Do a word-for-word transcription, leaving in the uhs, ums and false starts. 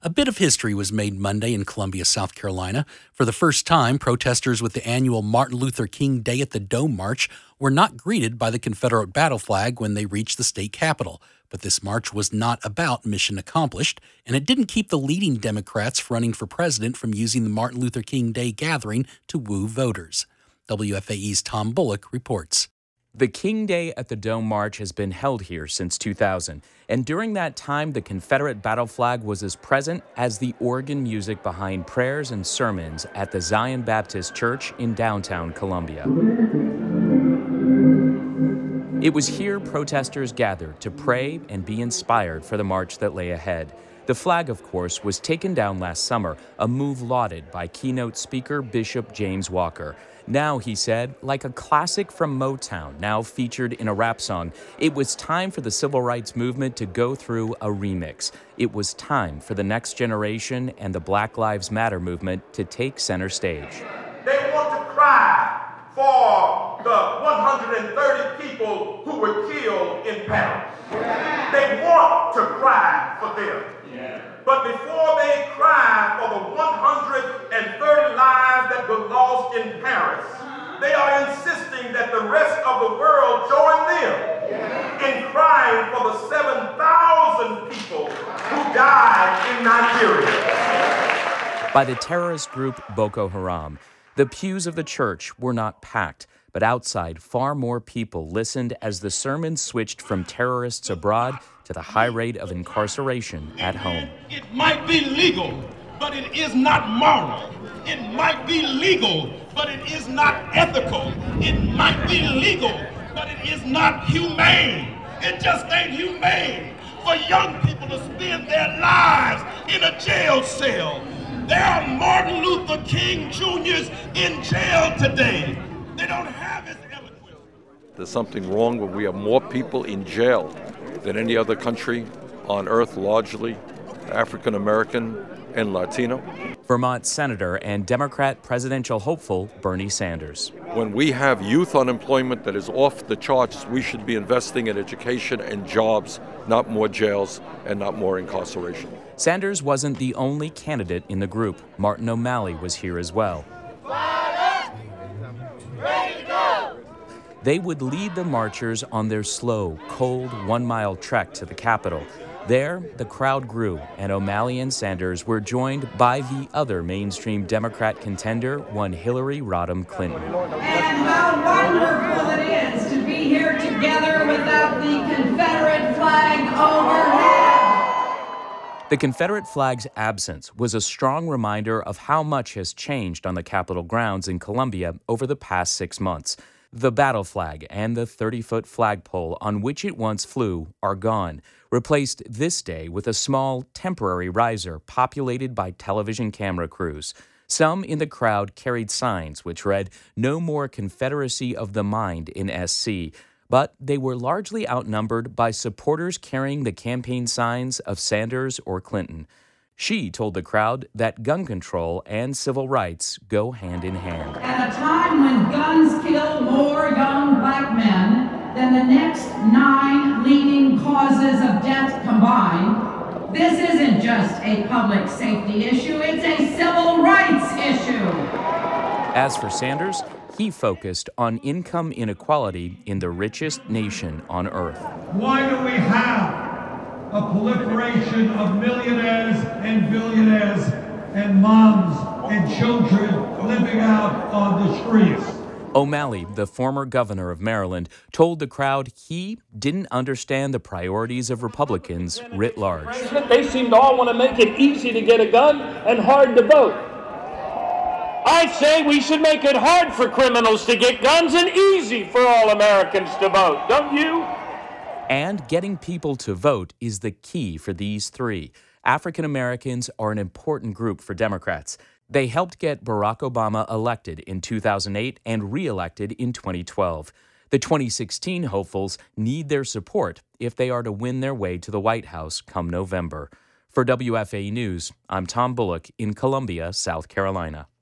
A bit of history was made Monday in Columbia, South Carolina. For the first time, protesters with the annual Martin Luther King Day at the Dome March were not greeted by the Confederate battle flag when they reached the state capitol. But this march was not about mission accomplished, and it didn't keep the leading Democrats running for president from using the Martin Luther King Day gathering to woo voters. W F A E's Tom Bullock reports. The King Day at the Dome March has been held here since two thousand, and during that time, the Confederate battle flag was as present as the organ music behind prayers and sermons at the Zion Baptist Church in downtown Columbia. It was here protesters gathered to pray and be inspired for the march that lay ahead. The flag, of course, was taken down last summer, a move lauded by keynote speaker Bishop James Walker. Now, he said, like a classic from Motown, now featured in a rap song, it was time for the civil rights movement to go through a remix. It was time for the next generation and the Black Lives Matter movement to take center stage. They want to cry for the one hundred thirty people who were killed in Paris. They want to cry for them. But before they cry for the one hundred thirty lives that were lost in Paris, they are insisting that the rest of the world join them in crying for the seven thousand people who died in Nigeria. By the terrorist group Boko Haram, the pews of the church were not packed, but outside far more people listened as the sermon switched from terrorists abroad to the high rate of incarceration at home. It might be legal, but it is not moral. It might be legal, but it is not ethical. It might be legal, but it is not humane. It just ain't humane for young people to spend their lives in a jail cell. There are Martin Luther King Juniors in jail today. They don't have his eloquence. There's something wrong when we have more people in jail than any other country on earth, largely African American and Latino. Vermont Senator and Democrat presidential hopeful Bernie Sanders. When we have youth unemployment that is off the charts, we should be investing in education and jobs, not more jails and not more incarceration. Sanders wasn't the only candidate in the group. Martin O'Malley was here as well. They would lead the marchers on their slow, cold, one-mile trek to the Capitol. There, the crowd grew, and O'Malley and Sanders were joined by the other mainstream Democrat contender, one Hillary Rodham Clinton. And how wonderful it is to be here together without the Confederate flag overhead. The Confederate flag's absence was a strong reminder of how much has changed on the Capitol grounds in Columbia over the past six months. The battle flag and the thirty-foot flagpole on which it once flew are gone, replaced this day with a small, temporary riser populated by television camera crews. Some in the crowd carried signs which read, "No more Confederacy of the Mind in S C," but they were largely outnumbered by supporters carrying the campaign signs of Sanders or Clinton. She told the crowd that gun control and civil rights go hand in hand. At a time when guns kill more young black men than the next nine leading causes of death combined, this isn't just a public safety issue, it's a civil rights issue. As for Sanders, he focused on income inequality in the richest nation on earth. Why do we have a proliferation of millionaires and billionaires and moms and children living out on the streets? O'Malley, the former governor of Maryland, told the crowd he didn't understand the priorities of Republicans writ large. They seem to all want to make it easy to get a gun and hard to vote. I say we should make it hard for criminals to get guns and easy for all Americans to vote, don't you? And getting people to vote is the key for these three. African Americans are an important group for Democrats. They helped get Barack Obama elected in two thousand eight and re-elected in twenty twelve. The twenty sixteen hopefuls need their support if they are to win their way to the White House come November. For W F A E News, I'm Tom Bullock in Columbia, South Carolina.